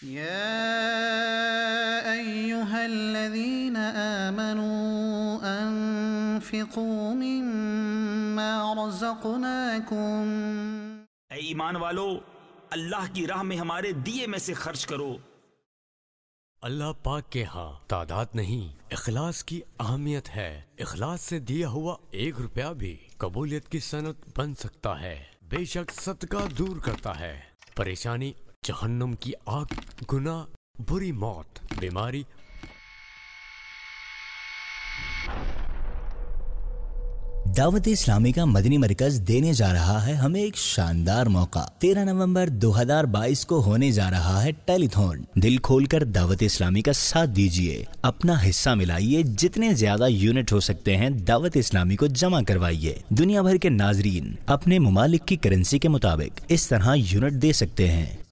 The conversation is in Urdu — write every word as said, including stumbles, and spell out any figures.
يا أيها الذين آمنوا أنفقوا مما رزقناكم. اے ایمان والو، اللہ کی راہ میں ہمارے دیے میں سے خرچ کرو. اللہ پاک کے ہاں تعداد نہیں، اخلاص کی اہمیت ہے. اخلاص سے دیا ہوا ایک روپیہ بھی قبولیت کی صنعت بن سکتا ہے. بے شک صدقہ دور کرتا ہے پریشانی، جہنم کی آگ، گناہ، بری موت، بیماری. دعوت اسلامی کا مدنی مرکز دینے جا رہا ہے ہمیں ایک شاندار موقع. تیرہ نومبر دو ہزار بائیس کو ہونے جا رہا ہے ٹیلی تھون. دل کھول کر دعوت اسلامی کا ساتھ دیجیے، اپنا حصہ ملائیے. جتنے زیادہ یونٹ ہو سکتے ہیں دعوت اسلامی کو جمع کروائیے. دنیا بھر کے ناظرین اپنے ممالک کی کرنسی کے مطابق اس طرح یونٹ دے سکتے ہیں.